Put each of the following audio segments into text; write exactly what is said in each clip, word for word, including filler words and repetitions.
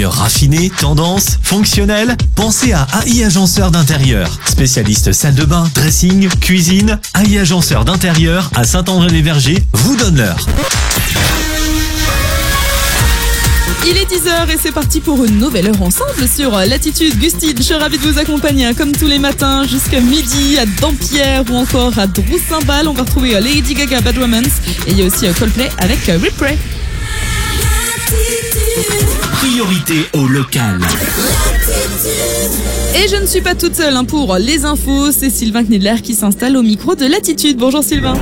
Intérieur raffiné, tendance, fonctionnel? Pensez à A I Agenceur d'intérieur. Spécialiste salle de bain, dressing, cuisine, A I Agenceur d'intérieur à Saint-André-les-Vergers vous donne l'heure. Il est dix heures et c'est parti pour une nouvelle heure ensemble sur Latitude. Gustine, je suis ravie de vous accompagner comme tous les matins jusqu'à midi à Dampierre ou encore à Drouin-Saint-Bal. On va retrouver Lady Gaga, Bad Romance et il y a aussi Coldplay avec Replay. Priorité au local. Et je ne suis pas toute seule hein, pour les infos, c'est Sylvain Knidler qui s'installe au micro de Latitude. Bonjour Sylvain.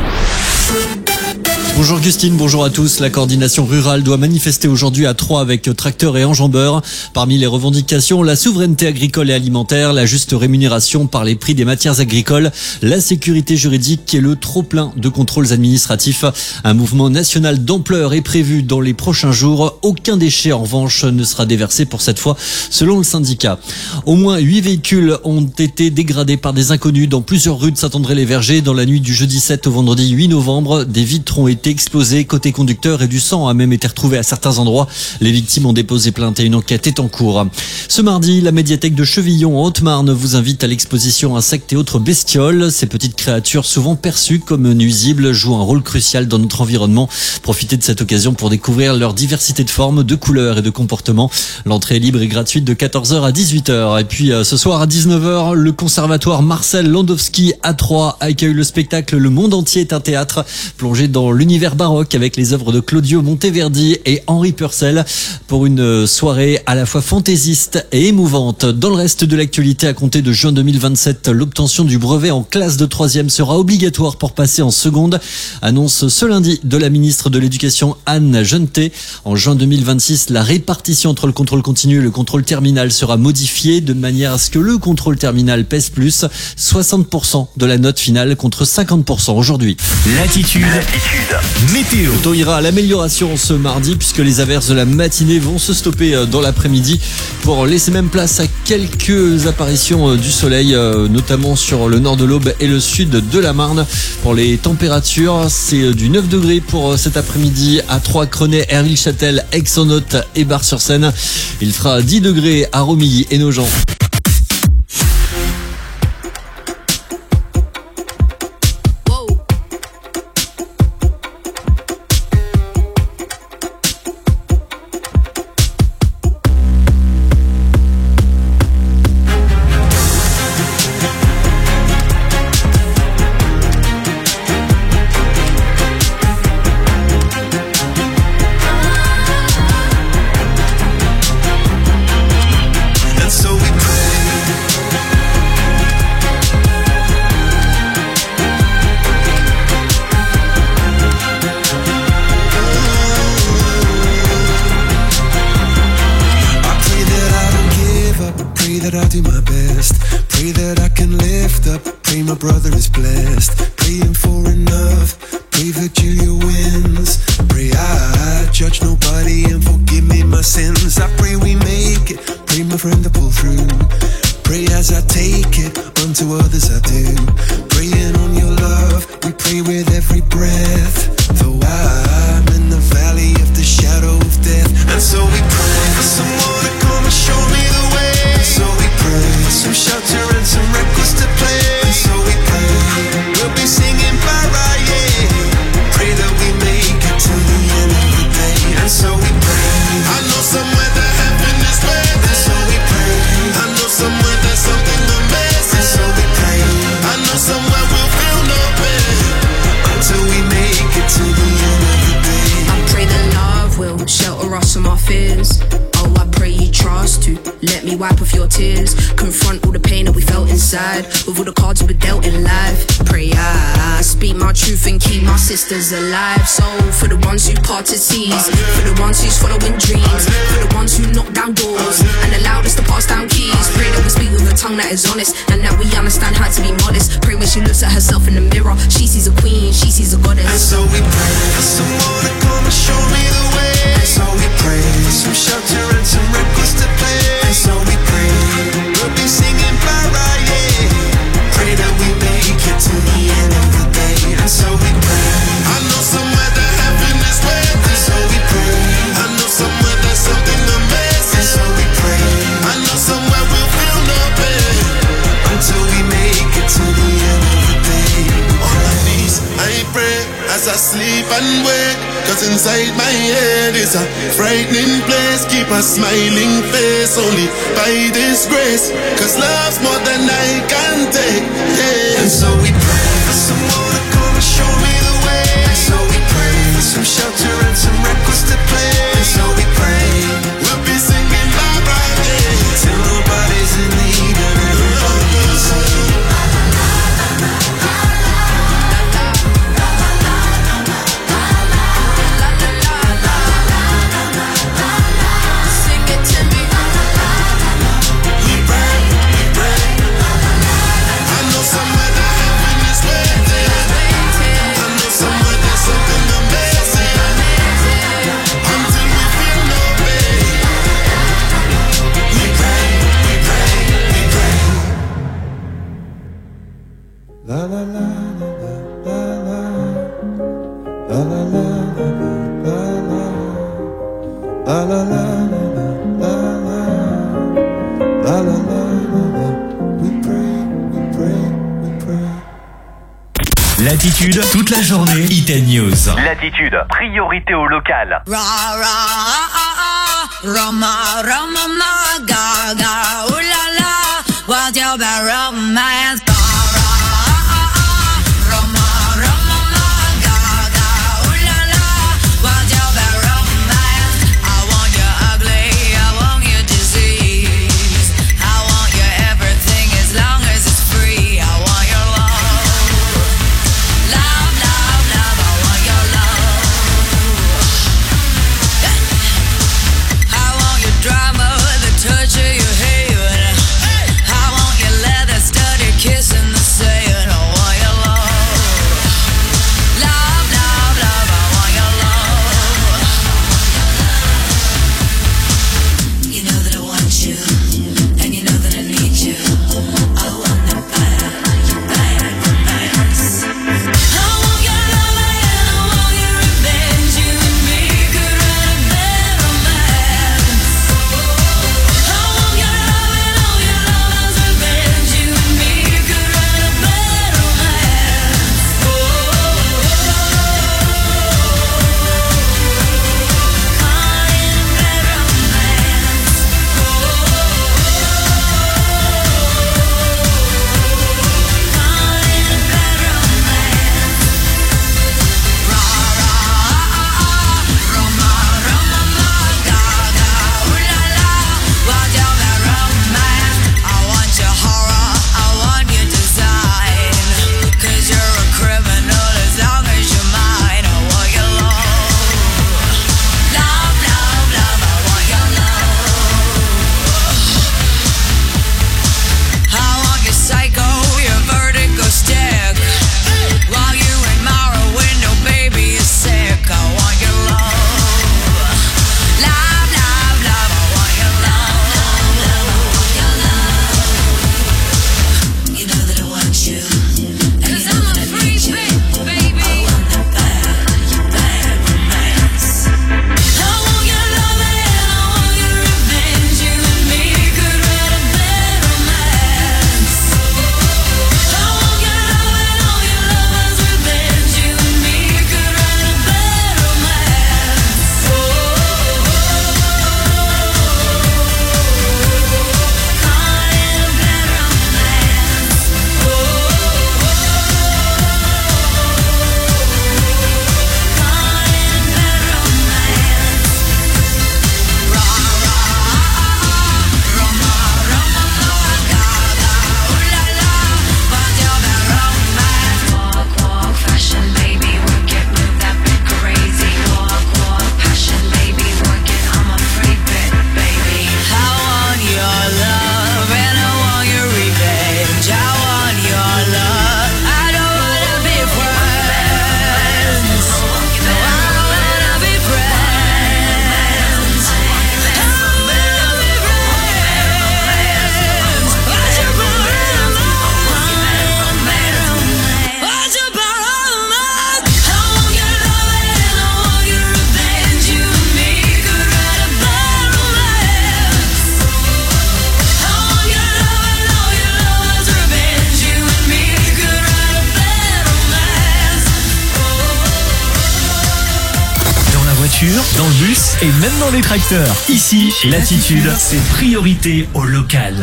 Bonjour Gustine, bonjour à tous. La coordination rurale doit manifester aujourd'hui à Troyes avec tracteurs et enjambeurs. Parmi les revendications, la souveraineté agricole et alimentaire, la juste rémunération par les prix des matières agricoles, la sécurité juridique et le trop-plein de contrôles administratifs. Un mouvement national d'ampleur est prévu dans les prochains jours. Aucun déchet en revanche ne sera déversé pour cette fois, selon le syndicat. Au moins huit véhicules ont été dégradés par des inconnus dans plusieurs rues de Saint-André-les-Vergers dans la nuit du jeudi sept au vendredi huit novembre. Des vitres ont été explosé côté conducteur et du sang a même été retrouvé à certains endroits. Les victimes ont déposé plainte et une enquête est en cours. Ce mardi, la médiathèque de Chevillon en Haute-Marne vous invite à l'exposition Insectes et autres bestioles. Ces petites créatures souvent perçues comme nuisibles jouent un rôle crucial dans notre environnement. Profitez de cette occasion pour découvrir leur diversité de formes, de couleurs et de comportements. L'entrée est libre et gratuite de quatorze heures à dix-huit heures. Et puis ce soir à dix-neuf heures, le conservatoire Marcel Landowski à Troyes accueille le spectacle Le Monde entier est un théâtre, plongé dans l'univers baroque avec les œuvres de Claudio Monteverdi et Henri Purcell pour une soirée à la fois fantaisiste et émouvante. Dans le reste de l'actualité, à compter de juin deux mille vingt-sept, l'obtention du brevet en classe de troisième sera obligatoire pour passer en seconde. Annonce ce lundi de la ministre de l'Éducation Anne Genetet. En juin deux mille vingt-six, la répartition entre le contrôle continu et le contrôle terminal sera modifiée de manière à ce que le contrôle terminal pèse plus, soixante pour cent de la note finale contre cinquante pour cent aujourd'hui. Latitude. Latitude. Météo. On ira à l'amélioration ce mardi puisque les averses de la matinée vont se stopper dans l'après-midi pour laisser même place à quelques apparitions du soleil, notamment sur le nord de l'Aube et le sud de la Marne. Pour les températures, c'est du neuf degrés pour cet après-midi à Troyes, Crenay, Herville-Châtel, Aix-en-Othe et Bar-sur-Seine. Il fera dix degrés à Romilly et Nogent. Sisters alive, so for the ones who parted seas, for the ones who's following dreams, for the ones who knock down doors and allowed us to pass down keys. Pray that we speak with a tongue that is honest and that we understand how to be modest. Pray when she looks at herself in the mirror, she sees a queen, she sees a goddess. And so we pray for someone to come and show me the way. And so we pray for some shelter and some records to play. And so we pray we'll be singing Mariah. Pray that we make it to the end of the day. And so we pray. I know somewhere that heaven is waiting. And so we pray. I know somewhere there's something amazing. And so we Cause inside my head is a frightening place. Keep a smiling face only by this grace. Cause love's more than I can take, yeah. And so we pray for someone to come and show me the way. And so we pray for some shelter and some records to play. And so we pray we'll be singing bye bye, yeah, till nobody's in need and everybody's safe. Latitude, toute la journée, Iten News. Latitude, priorité au local. Ra ra Roma Roma ma ga ga ooh la la, what's your bad romance? Drama, the touch of your hair. I want your leather. dans le bus et même dans les tracteurs. Ici, Latitude, c'est priorité au local.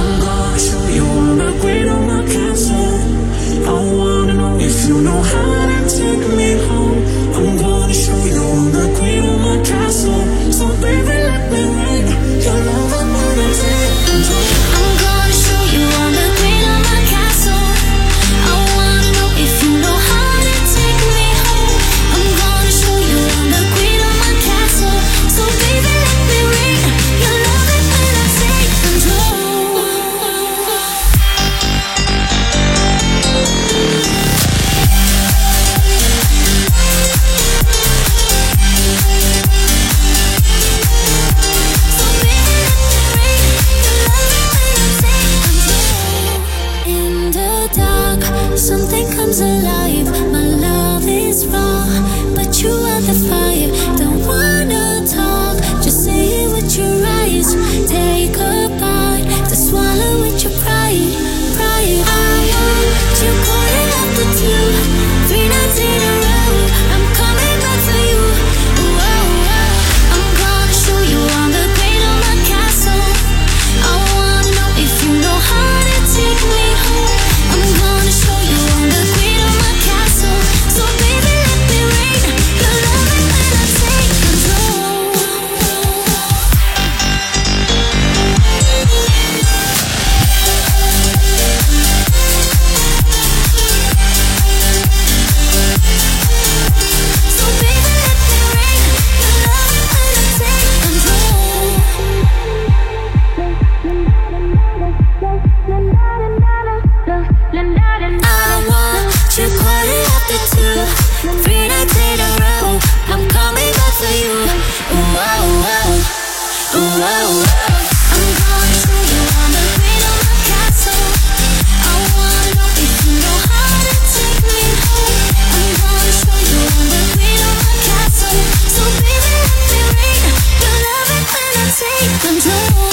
Something comes alive, my love is raw, but you are the fire, don't wanna talk, just say it with your eyes, take a bite, to swallow with your pride, pride, I want you calling up the two, three nights in a row, I'm coming back for you, whoa, whoa, I'm gonna show you I'm the queen of my castle, I wanna know if you know how to take me home, I'm gonna show you I'm the queen of my castle, so baby let me reign, your love is when I take control. So baby let me reign, your love is when I take control. I want you calling up the two, three nights in a row, I'm coming back for you, whoa, whoa, whoa, whoa. I'm gonna show you I'm the queen of my castle, I wanna know if you know how to take me home, I'm gonna show you I'm the queen of my castle, so baby let me reign, your love is when I take control.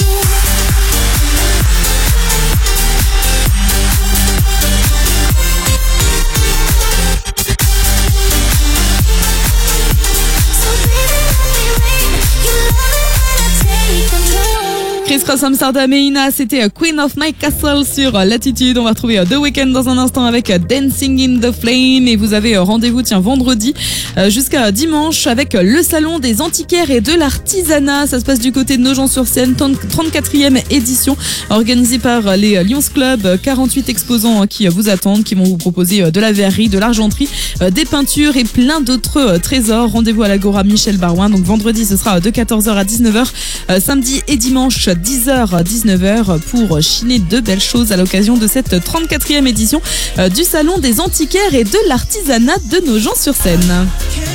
Chris Cross, Amsterdam et Ina, c'était Queen of My Castle sur Latitude. On va retrouver The Weeknd dans un instant avec Dancing in the Flame. Et vous avez rendez-vous, tiens, vendredi jusqu'à dimanche avec le salon des antiquaires et de l'artisanat. Ça se passe du côté de Nogent-sur-Seine, trente-quatrième édition, organisée par les Lions Club. quarante-huit exposants qui vous attendent, qui vont vous proposer de la verrerie, de l'argenterie, des peintures et plein d'autres trésors. Rendez-vous à l'Agora Michel Barouin. Donc vendredi, ce sera de quatorze heures à dix-neuf heures. Samedi et dimanche, dix heures à dix-neuf heures pour chiner de belles choses à l'occasion de cette trente-quatrième édition du Salon des antiquaires et de l'artisanat de Nogent-sur-Seine.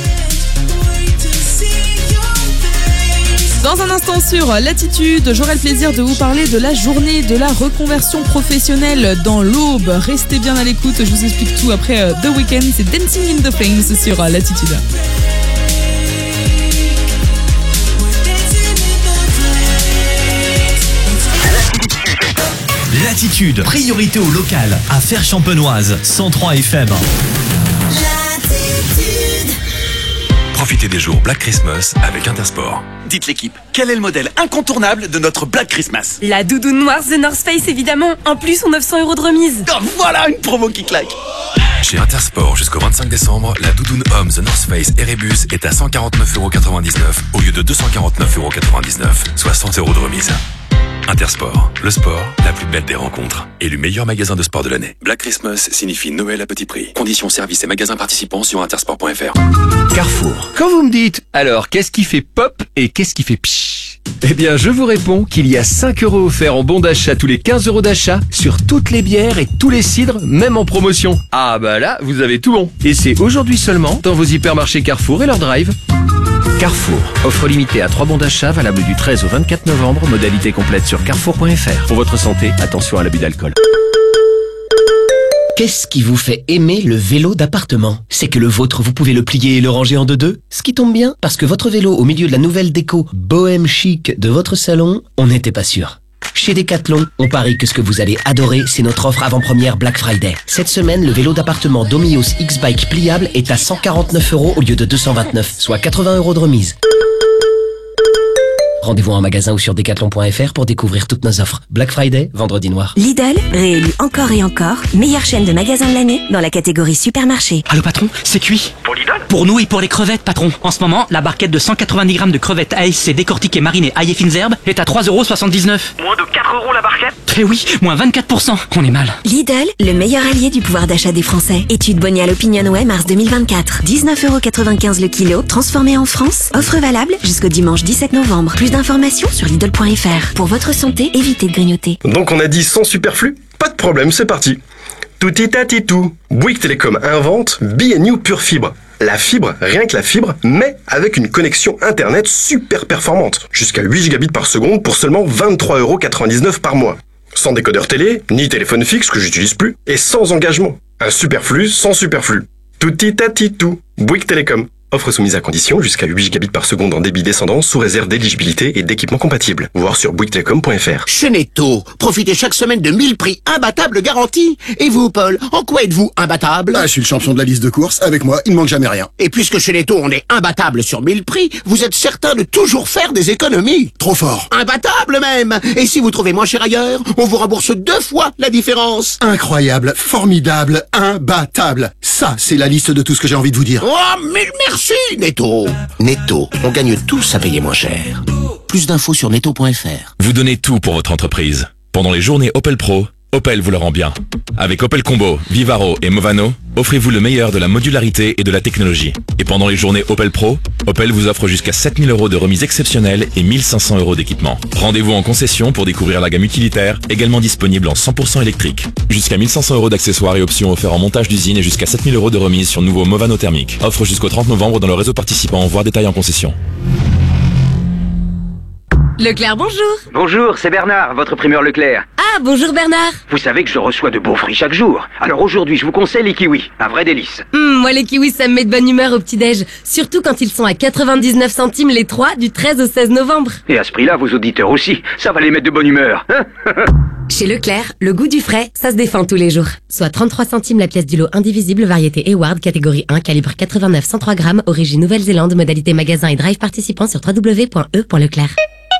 Dans un instant sur Latitude, j'aurai le plaisir de vous parler de la journée de la reconversion professionnelle dans l'Aube. Restez bien à l'écoute, je vous explique tout après The Weeknd. C'est Dancing in the Flames sur Latitude. Latitude, priorité au local, à Fère-Champenoise, cent trois F M. Profitez des jours Black Christmas avec Intersport. Dites l'équipe, quel est le modèle incontournable de notre Black Christmas? La doudoune noire The North Face évidemment, en plus on neuf cents euros de remise. Oh, voilà une promo qui claque. Chez Intersport, jusqu'au vingt-cinq décembre, la doudoune homme The North Face Erebus est à cent quarante-neuf euros quatre-vingt-dix-neuf au lieu de deux cent quarante-neuf euros quatre-vingt-dix-neuf, soit cent euros de remise. Intersport, le sport, la plus belle des rencontres. Élu meilleur magasin de sport de l'année. Black Christmas signifie Noël à petit prix. Conditions, services et magasins participants sur intersport point f r. Carrefour. Quand vous me dites, alors qu'est-ce qui fait pop et qu'est-ce qui fait psh? Eh bien, je vous réponds qu'il y a cinq euros offerts en bon d'achat tous les quinze euros d'achat sur toutes les bières et tous les cidres, même en promotion. Ah bah là, vous avez tout bon. Et c'est aujourd'hui seulement dans vos hypermarchés Carrefour et leur drive. Carrefour, offre limitée à trois bons d'achat valable du treize au vingt-quatre novembre, modalité complète sur carrefour point f r. Pour votre santé, attention à l'abus d'alcool. Qu'est-ce qui vous fait aimer le vélo d'appartement? C'est que le vôtre, vous pouvez le plier et le ranger en deux-deux. Ce qui tombe bien, parce que votre vélo au milieu de la nouvelle déco bohème chic de votre salon, on n'était pas sûr. Chez Decathlon, on parie que ce que vous allez adorer, c'est notre offre avant-première Black Friday. Cette semaine, le vélo d'appartement Domios X-Bike pliable est à cent quarante-neuf euros au lieu de deux cent vingt-neuf, soit quatre-vingts euros de remise. Rendez-vous en magasin ou sur decathlon point f r pour découvrir toutes nos offres. Black Friday, vendredi noir. Lidl, réélu encore et encore, meilleure chaîne de magasins de l'année dans la catégorie supermarché. Allô patron, c'est cuit. Pour Lidl? Pour nous et pour les crevettes patron. En ce moment, la barquette de cent quatre-vingt-dix grammes de crevettes A S C décortiquées marinées ail et fines herbes est à trois euros soixante-dix-neuf. Moins de quatre euros la barquette? Eh oui, moins vingt-quatre pour cent. On est mal. Lidl, le meilleur allié du pouvoir d'achat des Français. Étude Bonial Opinionway mars deux mille vingt-quatre. dix-neuf euros quatre-vingt-quinze le kilo, transformé en France. Offre valable jusqu'au dimanche dix-sept novembre. Plus d'informations sur Lidl point f r. Pour votre santé, évitez de grignoter. Donc on a dit sans superflu? Pas de problème, c'est parti. Touti tati tout. Bouygues Télécom invente Be a New Pure Fibre. La fibre, rien que la fibre, mais avec une connexion internet super performante. Jusqu'à huit gigabits par seconde pour seulement vingt-trois euros quatre-vingt-dix-neuf par mois. Sans décodeur télé, ni téléphone fixe que j'utilise plus, et sans engagement. Un superflu sans superflu. Touti tati tout. Bouygues Télécom. Offre soumise à condition jusqu'à huit gigabits par seconde en débit descendant sous réserve d'éligibilité et d'équipement compatible. Voir sur bouygues télécom point f r. Chez Netto, profitez chaque semaine de mille prix imbattables garantis. Et vous, Paul, en quoi êtes-vous imbattable? Ah, je suis le champion de la liste de courses. Avec moi, il ne manque jamais rien. Et puisque chez Netto, on est imbattable sur mille prix, vous êtes certain de toujours faire des économies. Trop fort. Imbattable même. Et si vous trouvez moins cher ailleurs, on vous rembourse deux fois la différence. Incroyable, formidable, imbattable. Ça, c'est la liste de tout ce que j'ai envie de vous dire. Oh, mille merci, Netto. Netto, on gagne tous à payer moins cher. Plus d'infos sur netto point f r. Vous donnez tout pour votre entreprise. Pendant les journées Opel Pro, Opel vous le rend bien. Avec Opel Combo, Vivaro et Movano, offrez-vous le meilleur de la modularité et de la technologie. Et pendant les journées Opel Pro, Opel vous offre jusqu'à sept mille euros de remise exceptionnelle et mille cinq cents euros d'équipement. Rendez-vous en concession pour découvrir la gamme utilitaire, également disponible en cent pour cent électrique. Jusqu'à mille cinq cents euros d'accessoires et options offerts en montage d'usine et jusqu'à sept mille euros de remise sur nouveau Movano thermique. Offre jusqu'au trente novembre dans le réseau participant, voire détail en concession. Leclerc, bonjour. Bonjour, c'est Bernard, votre primeur Leclerc. Ah, bonjour Bernard. Vous savez que je reçois de beaux fruits chaque jour. Alors aujourd'hui, je vous conseille les kiwis, un vrai délice. Hum, moi les kiwis, ça me met de bonne humeur au petit-déj. Surtout quand ils sont à quatre-vingt-dix-neuf centimes les trois du treize au seize novembre. Et à ce prix-là, vos auditeurs aussi, ça va les mettre de bonne humeur. Chez Leclerc, le goût du frais, ça se défend tous les jours. Soit trente-trois centimes la pièce du lot indivisible, variété Eward, catégorie un, calibre quatre-vingt-neuf cent trois grammes, origine Nouvelle-Zélande, modalité magasin et drive participant sur w w w point e point leclerc.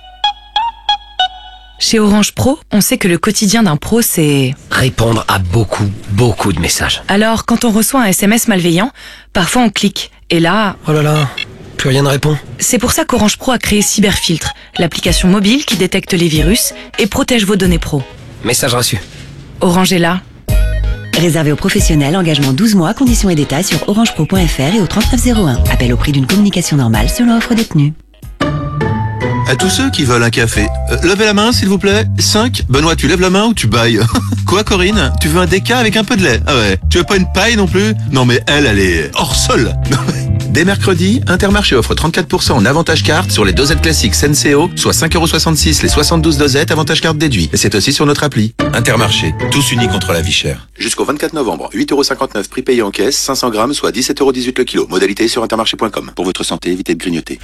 Chez Orange Pro, on sait que le quotidien d'un pro, c'est... répondre à beaucoup, beaucoup de messages. Alors, quand on reçoit un S M S malveillant, parfois on clique. Et là... oh là là, plus rien ne répond. C'est pour ça qu'Orange Pro a créé Cyberfiltre, l'application mobile qui détecte les virus et protège vos données pro. Message reçu. Orange est là. Réservé aux professionnels, engagement douze mois, conditions et détails sur orange pro point f r et au trente-neuf zéro un. Appel au prix d'une communication normale selon offre détenue. À tous ceux qui veulent un café, euh, levez la main s'il vous plaît. cinq. Benoît, tu lèves la main ou tu bailles? Quoi Corinne? Tu veux un déca avec un peu de lait? Ah ouais. Tu veux pas une paille non plus? Non mais elle, elle est hors sol. Dès mercredi, Intermarché offre trente-quatre pour cent en avantage carte sur les dosettes classiques Senseo, soit cinq euros soixante-six les soixante-douze dosettes, avantage carte déduit. Et c'est aussi sur notre appli. Intermarché, tous unis contre la vie chère. Jusqu'au vingt-quatre novembre, huit euros cinquante-neuf prix payé en caisse, cinq cents grammes, soit dix-sept euros dix-huit le kilo. Modalité sur intermarché point com. Pour votre santé, évitez de grignoter.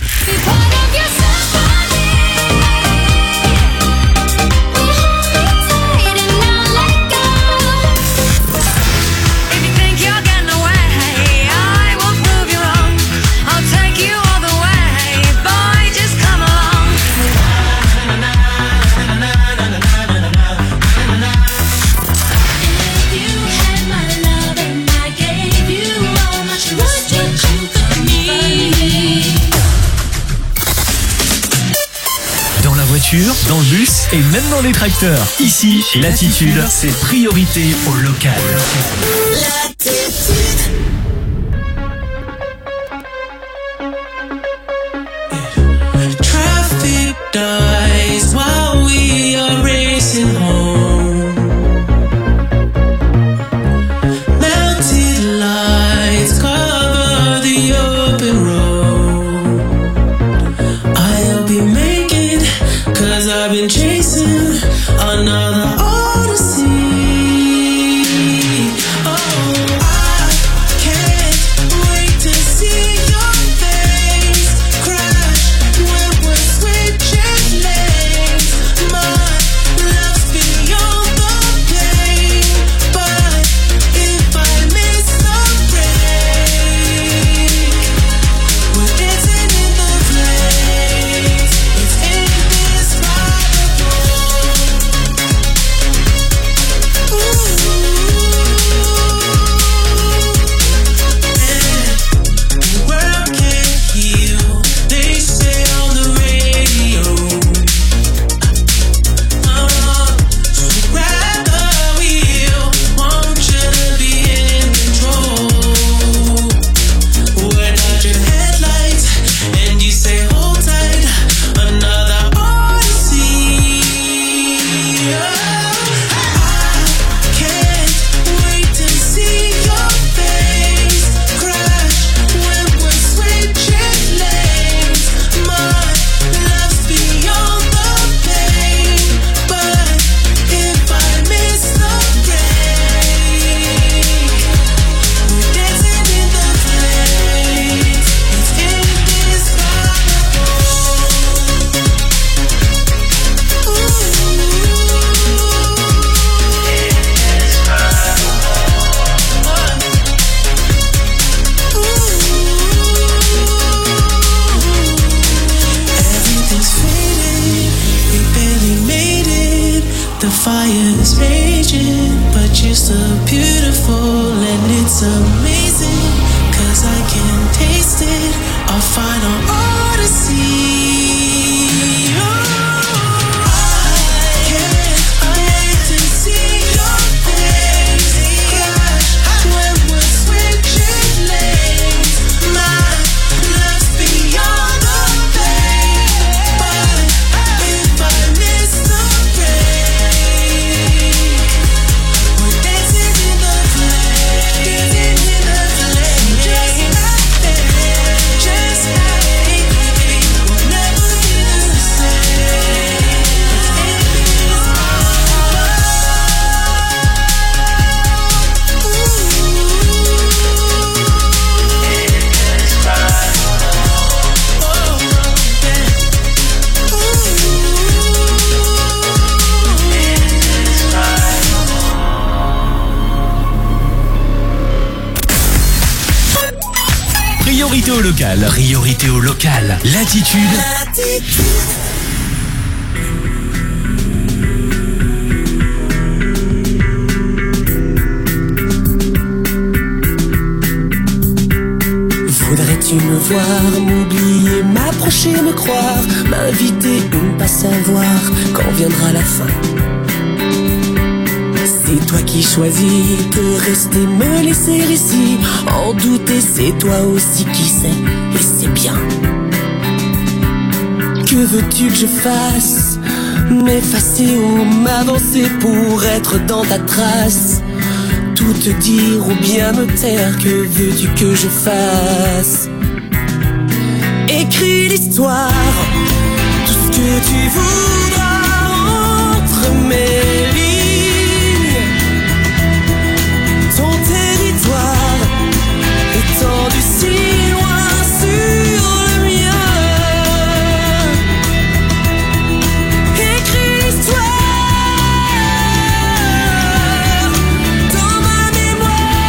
Dans le bus et même dans les tracteurs. Ici, Latitude, c'est priorité au local. Traffic dies while we are racing home. Melted lights cover the open road. I'll be making, cause I've been chasing another odyssey. Oh, I can't au local. Priorité au local. Latitude. Latitude. Voudrais-tu me voir, m'oublier, m'approcher, me croire, m'inviter ou ne pas savoir quand viendra la fin? C'est toi qui choisis de rester, me laisser ici, en douter, c'est toi aussi qui sais, et c'est bien. Que veux-tu que je fasse? M'effacer ou m'avancer pour être dans ta trace? Tout te dire ou bien me taire, que veux-tu que je fasse? Écris l'histoire, tout ce que tu voudras entre mes lignes. Ton territoire étendu si loin sur le mien. Écris l'histoire dans ma mémoire,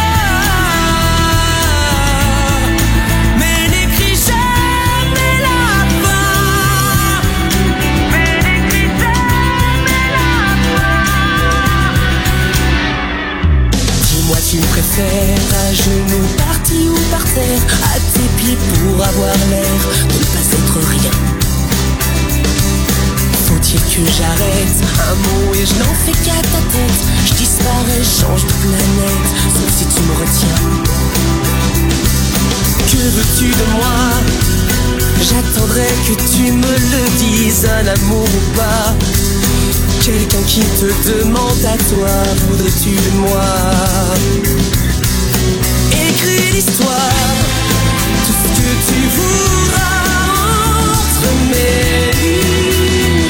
mais n'écris jamais la fin. Mais n'écris jamais la fin. Dis-moi, tu me préfères à genoux, parti ou par terre, à tes pieds pour avoir l'air de ne pas être rien? Faut-il que j'arrête un mot et je n'en fais qu'à ta tête? Je disparais, change de planète, sauf si tu me retiens. Que veux-tu de moi? J'attendrai que tu me le dises, un amour ou pas. Quelqu'un qui te demande à toi, voudrais-tu de moi? Écris l'histoire, tout ce que tu voudras entre mes lignes.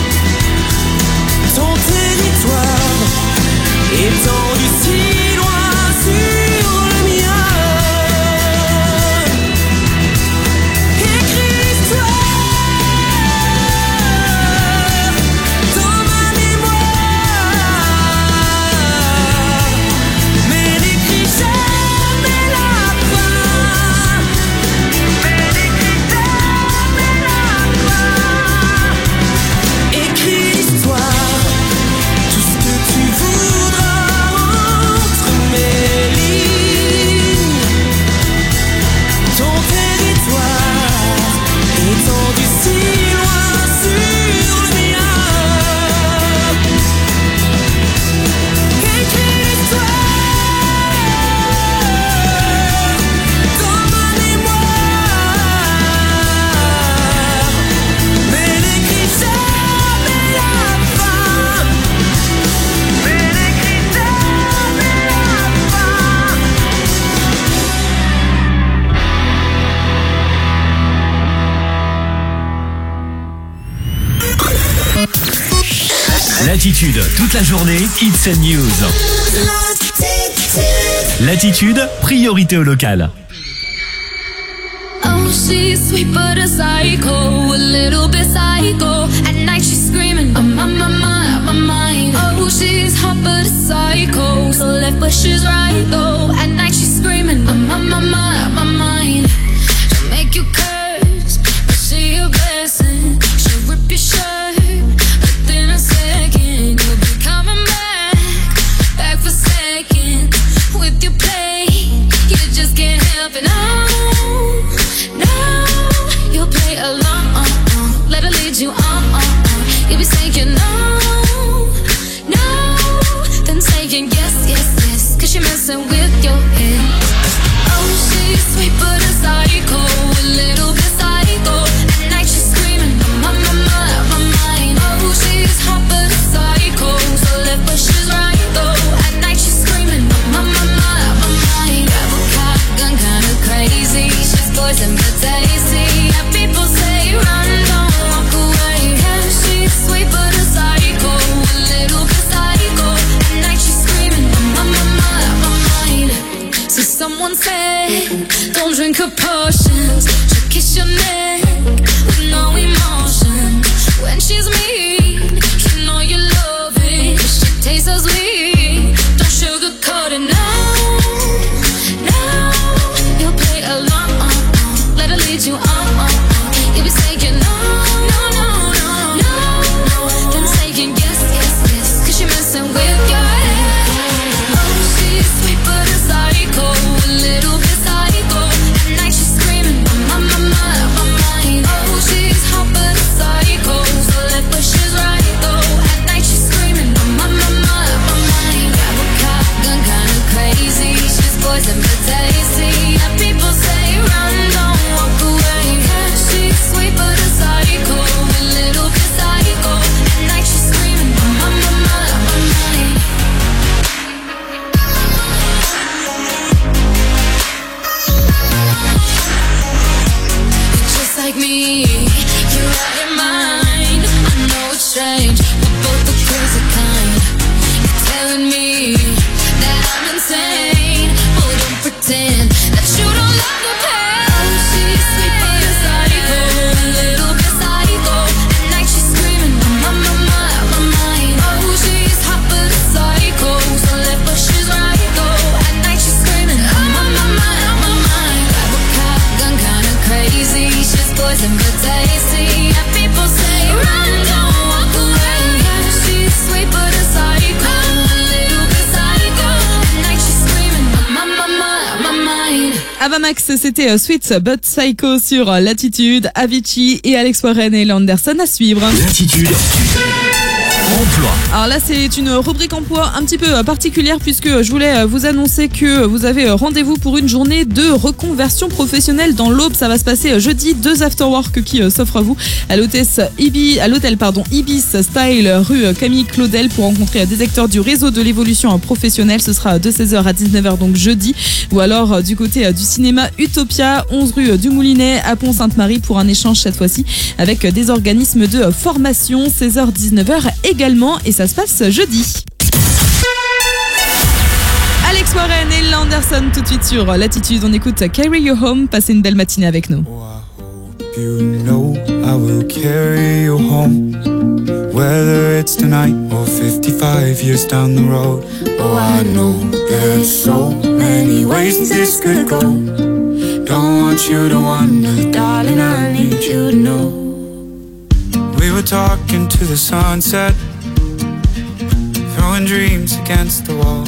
Ton territoire étendu si loin sur le mien. Écris l'histoire dans ma mémoire, mais n'écris jamais la fin. Mais n'écris jamais la fin. Écris l'histoire, tout ce que tu voudras entre mes lignes. Ton territoire étendu si loin sur le mien. Écris l'histoire dans ma mémoire, mais n'écris jamais la fin. Mais n'écris jamais la fin. Latitude, toute la journée, it's a news. Latitude, priorité au local. Oh, she's sweet but a psycho, a little bit psycho. At night she's screaming, I'm on my mind, my mind. Oh, she's hot but a psycho, so left but she's right though. At night she's screaming, I'm on my mind, my mind. She'll make you curse, but she a blessing. She'll rip your shirt, within a second you'll be coming back, back for second. With your play, you just can't help it. No, no, you'll play along. Let her lead you on. You'll be saying no, no, then saying yes, yes, yes, cause you're messing with your head. Oh, she's sweet but a psycho, a little bit psycho. At night she's screaming, my, my, my, my mind. Oh, she's hot but a psycho, so left but she's right though. At night she's screaming, my, my, my, my mind. Rebel cop, gun kinda crazy. She's poison but tasty. Yeah, people say run, don't walk away. Yeah, she's sweet but a psycho, a little bit psycho. At night she's screaming, my, my, my, my mind. So someone said, don't drink her potions. She'll kiss your neck with no emotion. When she's mean, you know you love it, 'cause she tastes so sweet. Don't sugarcoat it, no, no. You'll play along, Avamax, c'était Sweet But Psycho sur Latitude, Avicii et Alex Warren et Landerson à suivre. Latitude. Emploi. Alors là, c'est une rubrique emploi un petit peu particulière puisque je voulais vous annoncer que vous avez rendez-vous pour une journée de reconversion professionnelle dans l'Aube. Ça va se passer jeudi, deux afterwork qui s'offrent à vous à l'hôtesse Ibi, à l'hôtel pardon Ibis Style rue Camille Claudel pour rencontrer des acteurs du réseau de l'évolution professionnelle. Ce sera de seize heures à dix-neuf heures donc jeudi, ou alors du côté du cinéma Utopia, onze rue du Moulinet à Pont-Sainte-Marie pour un échange cette fois-ci avec des organismes de formation, seize heures dix-neuf heures également, et ça se passe jeudi. Alex Warren et Landerson tout de suite sur Latitude. On écoute Carry You Home. Passez une belle matinée avec nous. You know I will carry you home, whether it's tonight or fifty-five years down the road. Oh, I know there's so many ways this could go. Don't want you to wonder, darling, I need you to know. We were talking to the sunset, throwing dreams against the wall.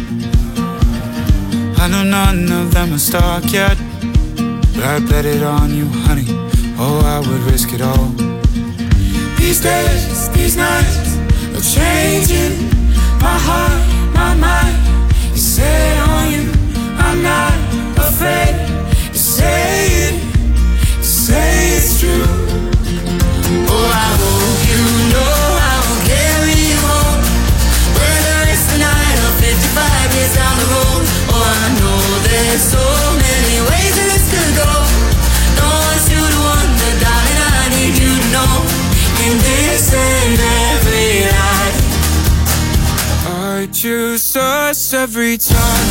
I know none of them are stuck yet, but I bet it on you, honey. Oh, I would risk it all. These days, these nights are changing. My heart, my mind is set on you. I'm not afraid to say it, to say it's true. Oh, I hope you know I will carry you home, whether it's tonight or fifty-five years down the road. Oh, I know there's so many ways that this could go. Don't want you to wonder, darling, I need you to know. In this and every life, I choose us every time.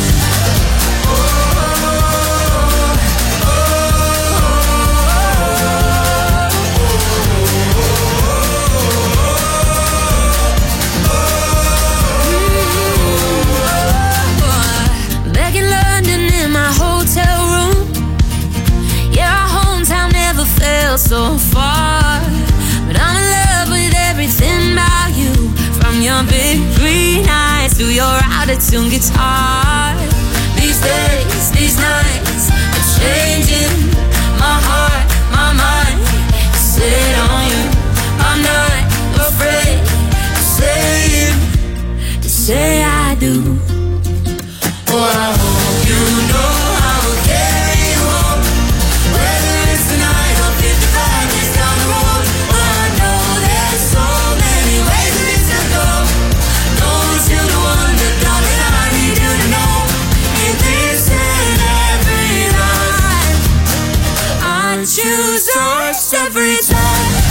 Back in London in my hotel room, yeah, our hometown never felt so far. But I'm in love with everything about you, from your big green eyes to your out-of-tune guitar. These days, these nights are changing. My heart, my mind is set on you. I'm not afraid to say it, to say I do. Oh, I hope you know I will carry you home, whether it's tonight or fifty-five years down the road. Oh, I know there's so many ways that this could go. Don't want you to wonder, darling, I need you to know. In this and every life, I choose us every time.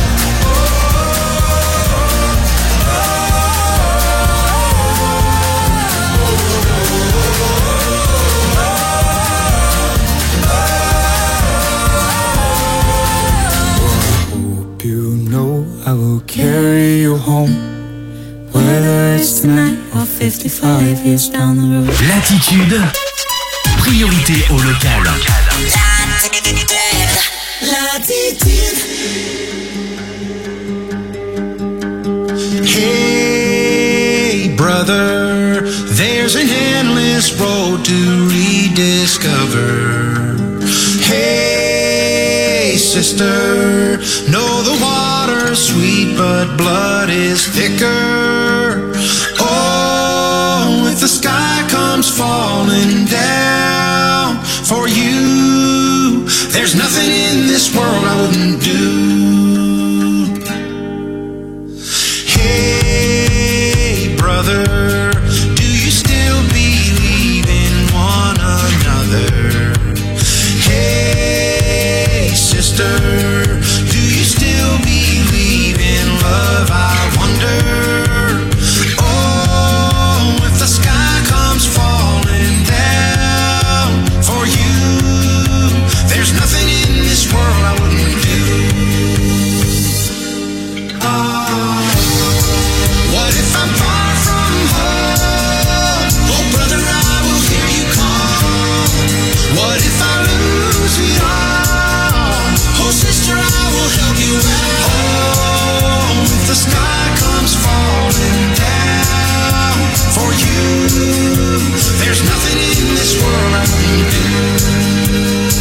I will carry you home, whether it's tonight or fifty-five years down the road. Latitude, priorité au local. Latitude. Hey, brother, there's an endless road to rediscover. Hey, sister, know the water's sweet, but blood is thicker. Oh, if the sky comes falling down for you, there's nothing in this world I wouldn't do. Hey, brother, do you still believe in one another? Hey, sister, do you still believe in love? I wonder. Oh, if the sky comes falling down for you, there's nothing in this world I wouldn't do. Oh, what if I'm far from home? Oh, brother, I will hear you call. What if I lose it all? Oh, sister, I will help you out. Oh, if the sky comes falling down for you, there's nothing in this world I wouldn't do.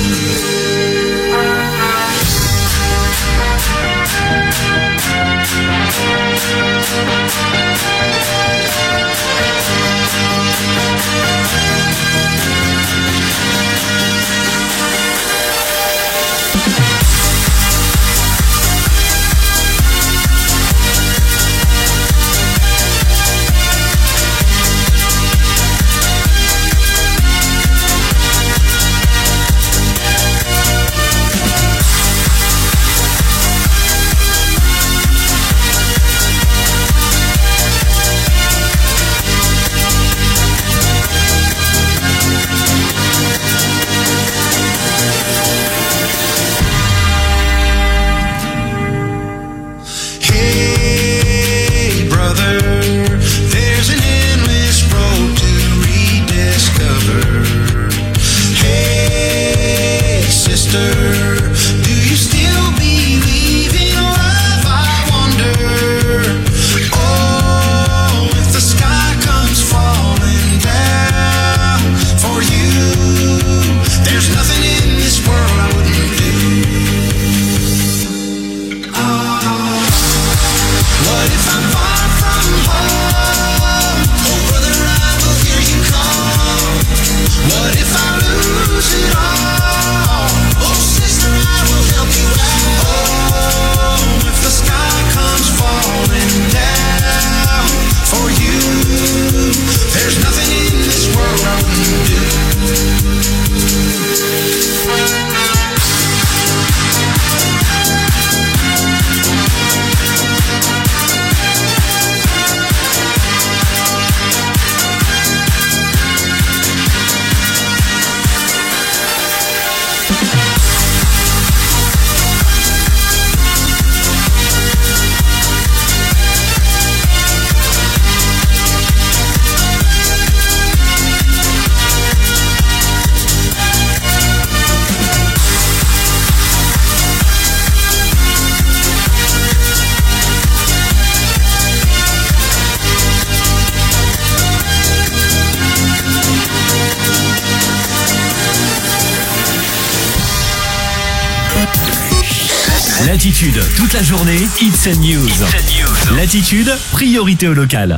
Latitude, toute la journée, It's and News. It's and News. Latitude, priorité au local.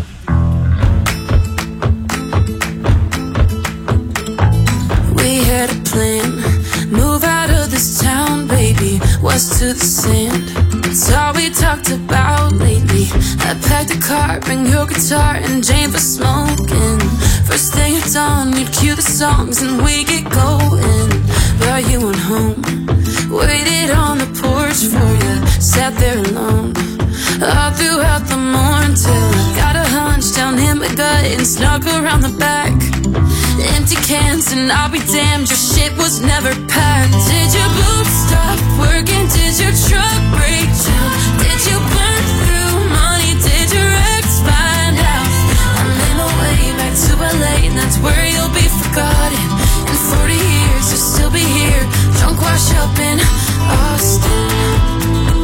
We had a plan, move out of this town, baby, west to the sand. It's all we talked about lately. I packed a car, bring your guitar and Jane for smoking. First thing at dawn, you'd cue the songs and we get going. But you went home, waited on the porch for you, sat there alone all throughout the morning till I got a hunch down in my gut and snuck around the back. Empty cans and I'll be damned, your shit was never packed. Did your boobs stop working? Did your truck break down? Did you burn through money? Did your ex find out? I made my way back to L A and that's where you'll be forgotten. In forty years you'll still be here, drunk wash up in Austin.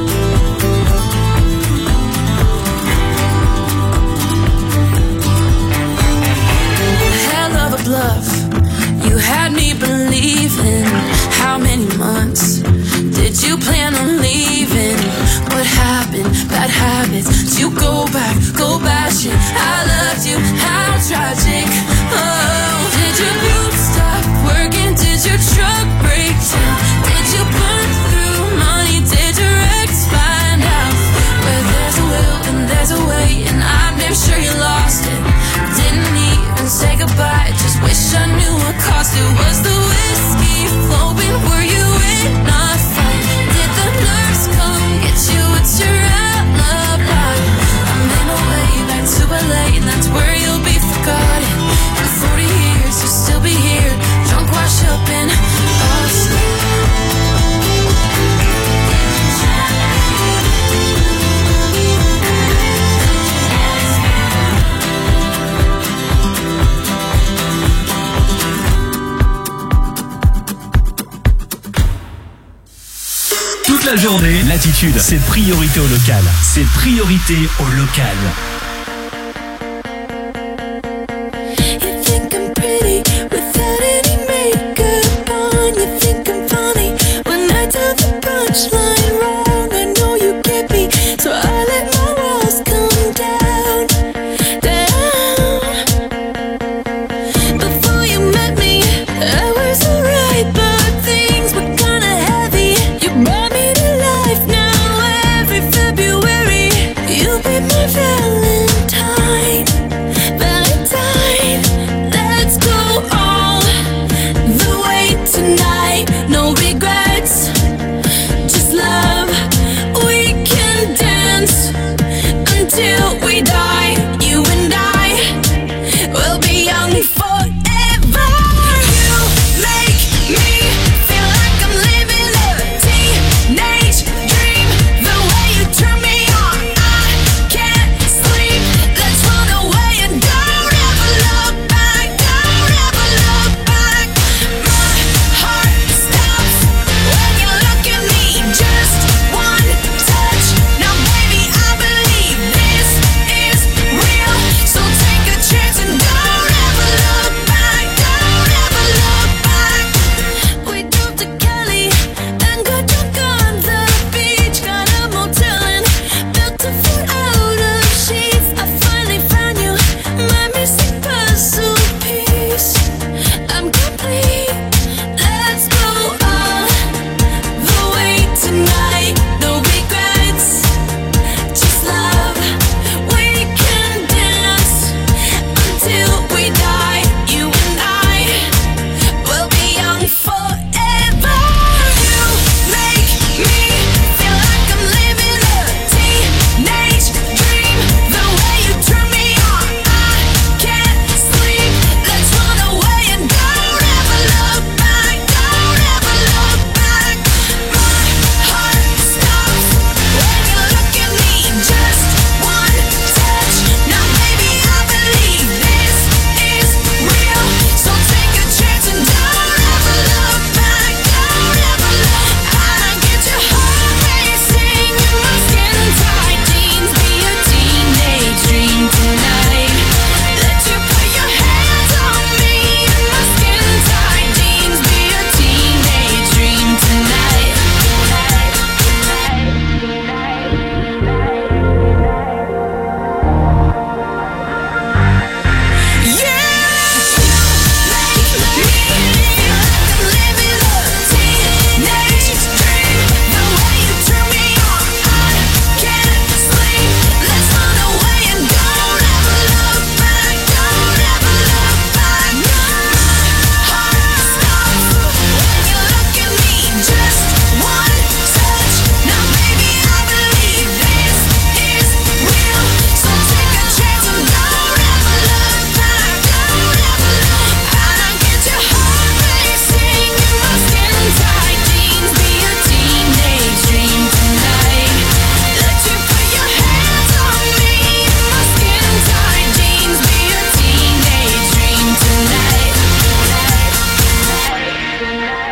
Bluff. You had me believing. How many months did you plan on leaving? What happened? Bad habits. Did you go back? Go bashing. I loved you. How tragic. Oh, did your boobs stop working? Did your truck break down? Did you burn through money? Did your ex find out? Where there's a will and there's a way, and I'm damn sure you lost it. Didn't even say goodbye, just wish I knew what cost it. Was the whiskey flowing? Were you in a fight? Did the nurse come get you? What's your alibi? I made my way back to L A and that's where you'll be forgotten. In forty years you'll still be here, drunk wash up in Austin. Toute la journée, Latitude, c'est priorité au local. C'est priorité au local. You think I'm pretty without any makeup on. You think I'm fine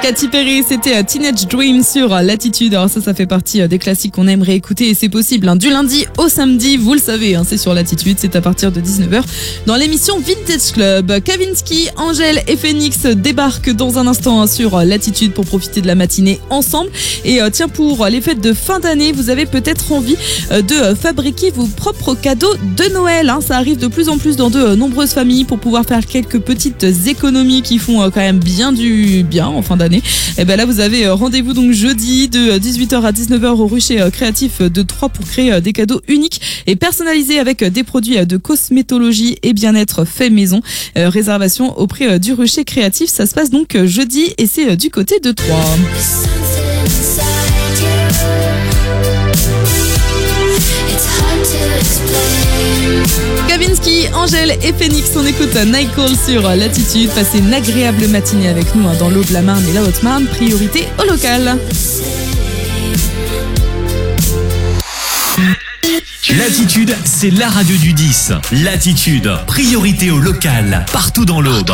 Katy Perry, c'était Teenage Dream sur Latitude. Alors ça, ça fait partie des classiques qu'on aimerait écouter et c'est possible hein, du lundi au samedi, vous le savez, hein, c'est sur Latitude, c'est à partir de dix-neuf heures dans l'émission Vintage Club. Kavinsky, Angèle et Phoenix débarquent dans un instant hein, sur Latitude pour profiter de la matinée ensemble. Et euh, tiens, pour les fêtes de fin d'année, vous avez peut-être envie euh, de euh, fabriquer vos propres cadeaux de Noël. Hein. Ça arrive de plus en plus dans de euh, nombreuses familles pour pouvoir faire quelques petites économies qui font euh, quand même bien du bien en fin d'année. Et ben là, vous avez euh, rendez-vous donc jeudi de dix-huit heures à dix-neuf heures au rucher euh, créatif de Troyes pour créer euh, des cadeaux uniques et personnalisés avec euh, des produits euh, de cosmétologie et bien-être fait maison. Euh, réservation auprès euh, du rucher créatif. Ça se passe donc euh, jeudi et c'est euh, du côté de Troyes. Kavinsky, Angèle et Phoenix, on écoute Night Call sur Latitude. Passez une agréable matinée avec nous hein, dans l'Aube, la Marne et la Haute-Marne. Priorité au local. Latitude, c'est la radio du dix. Latitude, priorité au local, partout dans l'Aube.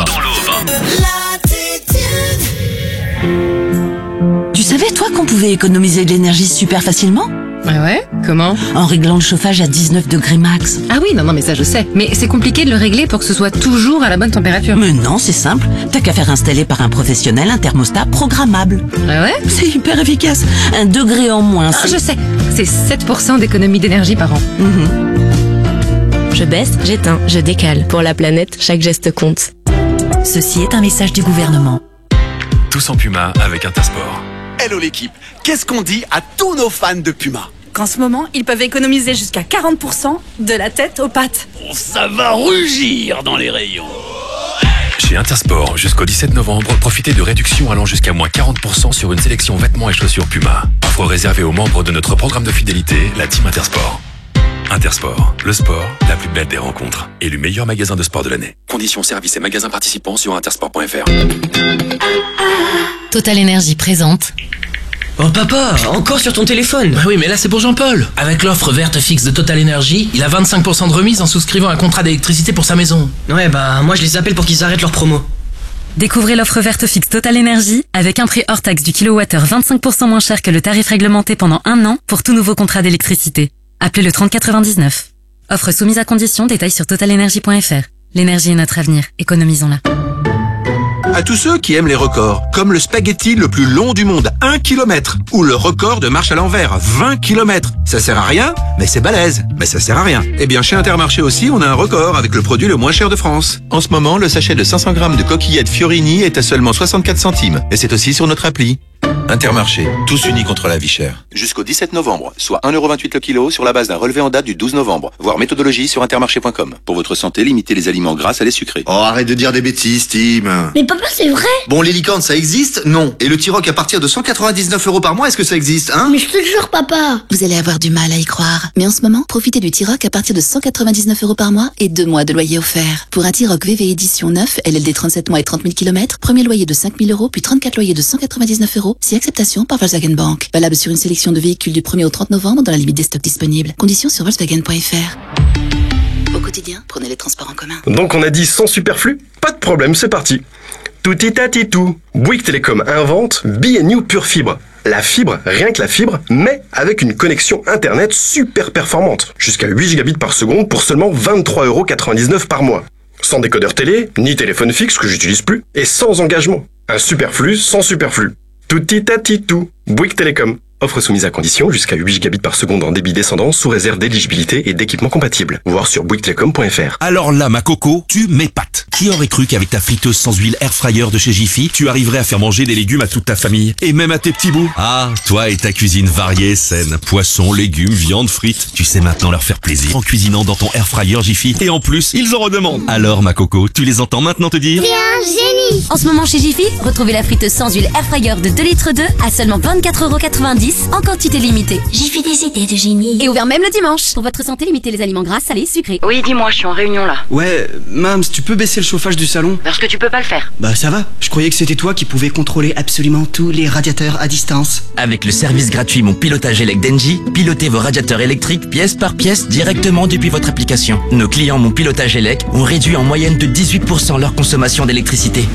Tu savais, toi, qu'on pouvait économiser de l'énergie super facilement ? Ah ouais? Comment? En réglant le chauffage à dix-neuf degrés max. Ah oui, non, non, mais ça je sais. Mais c'est compliqué de le régler pour que ce soit toujours à la bonne température. Mais non, c'est simple. T'as qu'à faire installer par un professionnel un thermostat programmable. Ah ouais? C'est hyper efficace. Un degré en moins. Ah, je sais. C'est sept pour cent d'économie d'énergie par an. Mmh. Je baisse, j'éteins, je décale. Pour la planète, chaque geste compte. Ceci est un message du gouvernement. Tous en Puma avec Intersport. Hello l'équipe, qu'est-ce qu'on dit à tous nos fans de Puma? Qu'en ce moment, ils peuvent économiser jusqu'à quarante pour cent de la tête aux pattes. Oh, ça va rugir dans les rayons. Chez Intersport, jusqu'au dix-sept novembre, profitez de réductions allant jusqu'à moins quarante pour cent sur une sélection vêtements et chaussures Puma. Offre réservée aux membres de notre programme de fidélité, la Team Intersport. Intersport, le sport, la plus belle des rencontres. Élu meilleur magasin de sport de l'année. Conditions, services et magasins participants sur intersport point f r. Total Énergie présente. Oh papa, encore sur ton téléphone? Bah oui, mais là c'est pour Jean-Paul. Avec l'offre verte fixe de Total Energy, il a vingt-cinq pour cent de remise en souscrivant un contrat d'électricité pour sa maison. Ouais, bah moi je les appelle pour qu'ils arrêtent leur promo. Découvrez l'offre verte fixe Total Energy avec un prix hors taxe du kilowattheure vingt-cinq pour cent moins cher que le tarif réglementé pendant un an pour tout nouveau contrat d'électricité. Appelez le trente quatre-vingt-dix-neuf. Offre soumise à condition, détails sur total energy point f r. L'énergie est notre avenir, économisons-la. À tous ceux qui aiment les records, comme le spaghetti le plus long du monde, un kilomètre, ou le record de marche à l'envers, vingt kilomètres. Ça sert à rien, mais c'est balèze. Mais ça sert à rien. Eh bien, chez Intermarché aussi, on a un record avec le produit le moins cher de France. En ce moment, le sachet de cinq cents grammes de coquillettes Fiorini est à seulement soixante-quatre centimes. Et c'est aussi sur notre appli. Intermarché, tous unis contre la vie chère. Jusqu'au dix-sept novembre, soit un euro vingt-huit le kilo sur la base d'un relevé en date du douze novembre. Voir méthodologie sur intermarché point com. Pour votre santé, limitez les aliments gras à les sucrés. Oh, arrête de dire des bêtises, Tim. Mais papa, c'est vrai. Bon, les licornes, ça existe? Non. Et le T-Roc à partir de cent quatre-vingt-dix-neuf euros par mois, est-ce que ça existe, hein? Mais je te jure, papa. Vous allez avoir du mal à y croire. Mais en ce moment, profitez du T-Roc à partir de cent quatre-vingt-dix-neuf euros par mois et deux mois de loyer offert. Pour un T-Roc V V édition neuf, L L D trente-sept mois et trente mille kilomètres, premier loyer de cinq mille euros, puis trente-quatre loyers de cent quatre-vingt-dix-neuf euros, si acceptation par Volkswagen Bank. Valable sur une sélection de véhicules du premier au trente novembre dans la limite des stocks disponibles. Conditions sur volkswagen point f r. Au quotidien, prenez les transports en commun. Donc on a dit sans superflu? Pas de problème, c'est parti. Touti tati tout. Bouygues Télécom invente Be a New Pure Fibre. La fibre, rien que la fibre, mais avec une connexion internet super performante. Jusqu'à huit gigabits par seconde pour seulement vingt-trois euros quatre-vingt-dix-neuf par mois. Sans décodeur télé, ni téléphone fixe que j'utilise plus, et sans engagement. Un superflu sans superflu. Touti tati tout. Bouygues Télécom. Offre soumise à condition jusqu'à huit gigabits par seconde en débit descendant sous réserve d'éligibilité et d'équipement compatible. Voir sur bouygues télécom point f r. Alors là, ma coco, tu m'épates. Qui aurait cru qu'avec ta friteuse sans huile air fryer de chez Jiffy, tu arriverais à faire manger des légumes à toute ta famille et même à tes petits bouts? Ah, toi et ta cuisine variée, saine. Poissons, légumes, viande, frites. Tu sais maintenant leur faire plaisir en cuisinant dans ton air fryer Jiffy. Et en plus, ils en redemandent. Alors, ma coco, tu les entends maintenant te dire? C'est un génie. En ce moment chez Jiffy, retrouvez la friteuse sans huile air fryer de deux litres deux à seulement vingt-quatre euros quatre-vingt-dix en quantité limitée. Jiffy des idées de génie. Et ouvert même le dimanche. Pour votre santé, limitez les aliments gras, salés, sucrés. Oui, dis-moi, je suis en réunion là. Ouais, Mams, tu peux baisser le chauffage du salon? Parce que tu peux pas le faire. Bah ça va, je croyais que c'était toi qui pouvais contrôler absolument tous les radiateurs à distance. Avec le service gratuit Mon Pilotage Elec d'Engie, pilotez vos radiateurs électriques pièce par pièce directement depuis votre application. Nos clients Mon Pilotage Elec ont réduit en moyenne de dix-huit pour cent leur consommation d'électricité.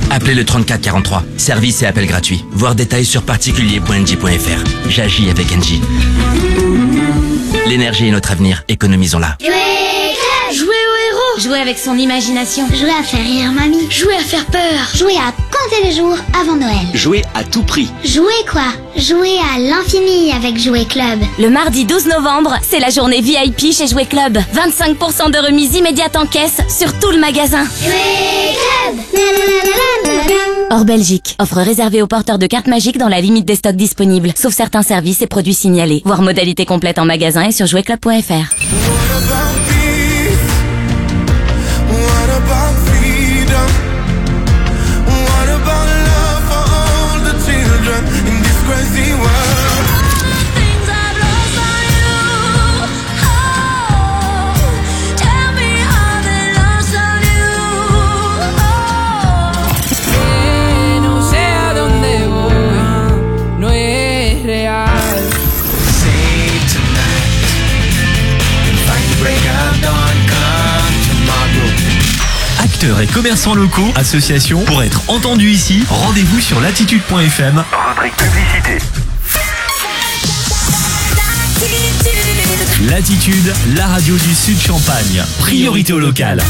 Appelez le trente-quatre quarante-trois. Service et appel gratuit. Voir détails sur particulier point n j point f r. J'agis avec Engie. L'énergie est notre avenir. Économisons-la. Jouer club. Jouer au héros. Jouer avec son imagination. Jouer à faire rire mamie. Jouer à faire peur. Jouer à compter les jours avant Noël. Jouer à tout prix. Jouer quoi? Jouer à l'infini avec Jouer Club. Le mardi douze novembre, c'est la journée V I P chez Jouer Club. vingt-cinq pour cent de remise immédiate en caisse sur tout le magasin. Jouer Club. Nananana. Hors Belgique. Offre réservée aux porteurs de cartes magiques dans la limite des stocks disponibles, sauf certains services et produits signalés. Voir modalité complète en magasin et sur jouer club point f r. Acteurs et commerçants locaux, associations, pour être entendus ici, rendez-vous sur latitude point f m. Rubrique publicité. Latitude, la radio du Sud Champagne. Priorité au local.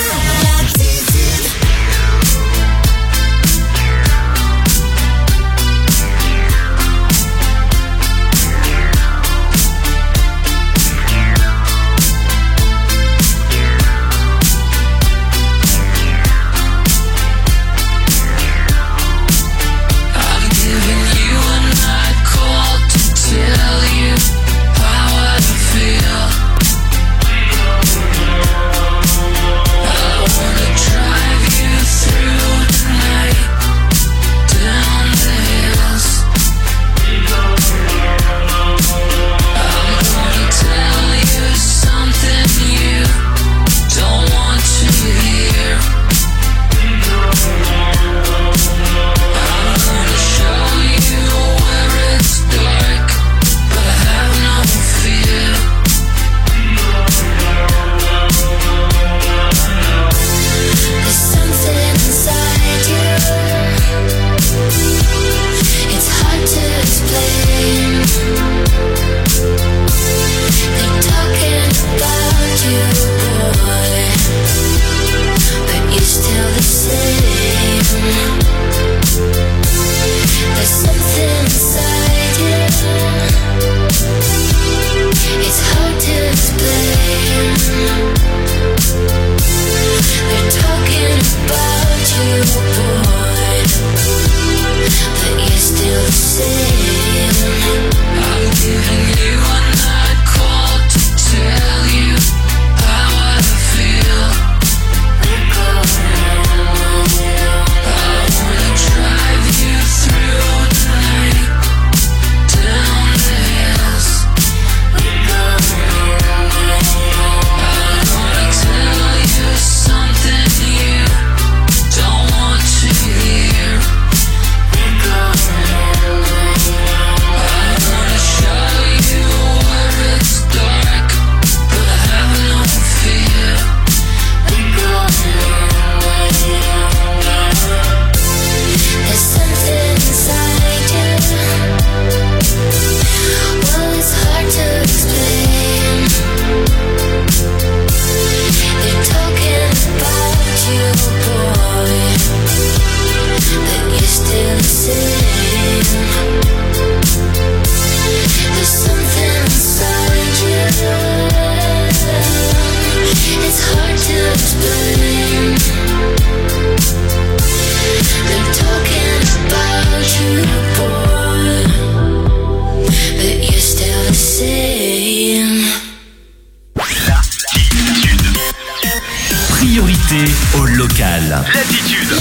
Priorité au local. Latitude.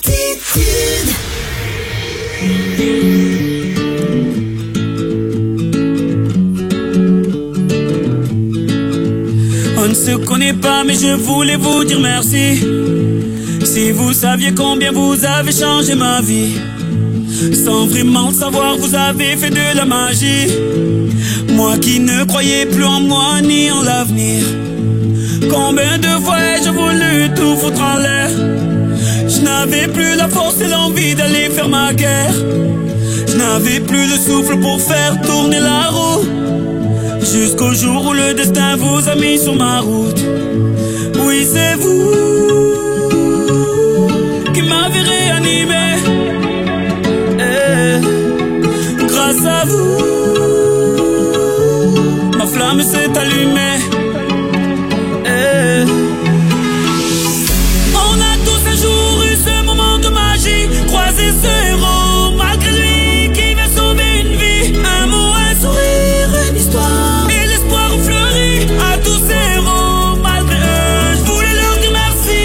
Latitude. On ne se connaît pas, mais je voulais vous dire merci. Si vous saviez combien vous avez changé ma vie, sans vraiment le savoir, vous avez fait de la magie. Moi qui ne croyais plus en moi ni en l'avenir, combien de fois ai-je voulu tout foutre en l'air? Je n'avais plus la force et l'envie d'aller faire ma guerre. Je n'avais plus le souffle pour faire tourner la roue. Jusqu'au jour où le destin vous a mis sur ma route. Oui, c'est vous qui m'avez réanimé. Eh, grâce à vous, ma flamme s'est allumée. Eh, on a tous un jour eu ce moment de magie, croisé ce héros malgré lui qui veut sauver une vie. Un mot, un sourire, une histoire, et l'espoir fleurit à tous ces héros. Malgré eux, je voulais leur dire merci.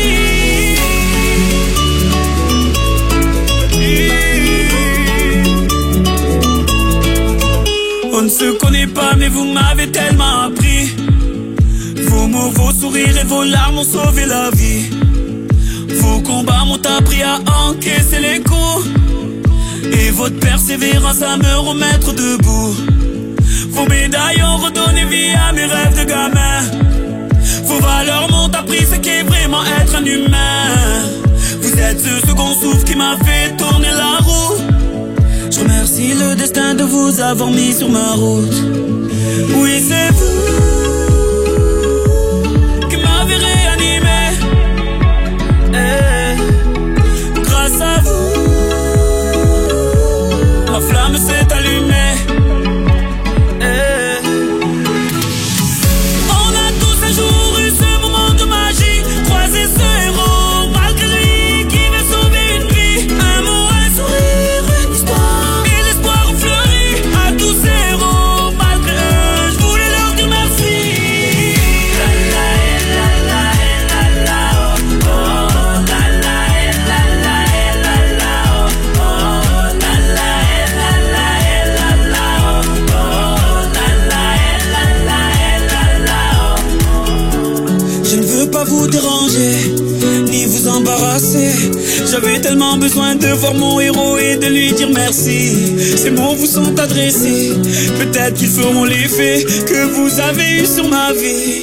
On ne se connaît pas mais vous m'avez tellement appris. Vos mots, vos sourires et vos larmes ont sauvé la vie. Vos combats m'ont appris à encaisser les coups, et votre persévérance à me remettre debout. Vos médailles ont redonné vie à mes rêves de gamin. Vos valeurs m'ont appris ce qu'est vraiment être un humain. Vous êtes ce second souffle qui m'a fait tourner la roue. Je remercie le destin de vous avoir mis sur ma route. Oui, c'est vous qui m'avez réanimé. Eh, grâce à vous, ma flamme s'est allumée. Eh, on a tous un jour eu ce moment de magie, croisé ce héros malgré lui qui veut sauver une vie. Un mot, un sourire, une histoire, et l'espoir fleurit à tous ces héros. Malgré eux, je voulais leur dire merci. La la la la la la oh oh la la la la la la oh oh la la la la la la oh oh la la la la la la oh. Je ne veux pas vous déranger ni vous embarrasser. J'avais tellement besoin de voir mon héros et de lui dire merci. Ces mots vous sont adressés, peut-être qu'ils feront l'effet que vous avez eu sur ma vie.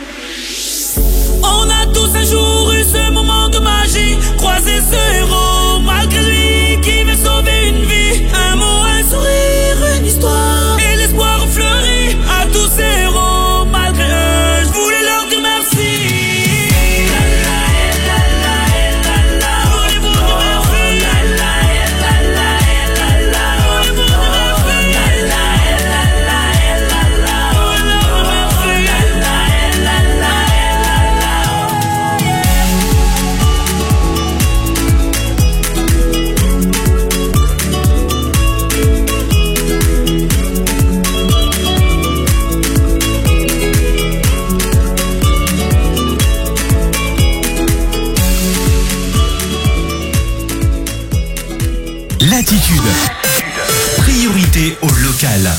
On a tous un jour eu ce moment de magie, croisé ce héros malgré lui qui veut sauver une vie. Un mot, un sourire, une histoire, et l'espoir fleurit à tous ces héros. Malgré eux, je voulais leur dire merci. La la la la la la voulez vous dire merci. La la la la la la voulez vous dire merci. La la la la la la voulez leur dire merci. La la la la la Latitude. Priorité au local.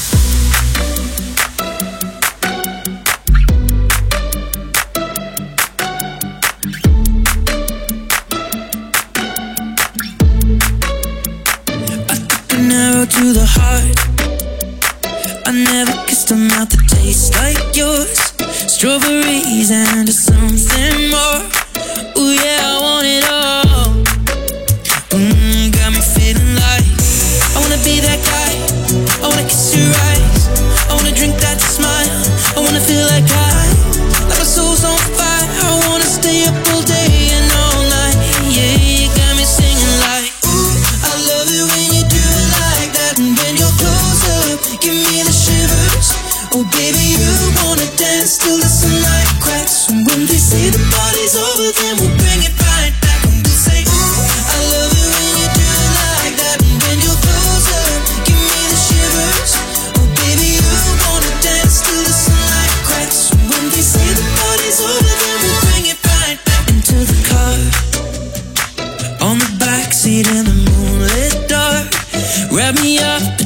An arrow to the heart. I never kissed a mouth that tastes like yours. Strawberries and something more. Ooh yeah, I want it all. Mm, got me feeling like I wanna be that guy. I wanna kiss your eyes. I wanna drink that smile. I wanna feel like I, like my soul's on fire. I wanna stay up all day and all night. Yeah, you got me singing like, ooh, I love it when you do it like that. And when you're close up, give me the shivers. Oh baby, you wanna dance till the sunlight cracks. And when they say the party's over, then we'll bring it right back. And we'll say, ooh, I love it when you do it like that. And when you're close up, give me the shivers. Oh baby, you wanna dance till the sunlight cracks. And when they say the party's over, then we'll bring it right back. Into the car, on the backseat in the moonlit dark. Wrap me up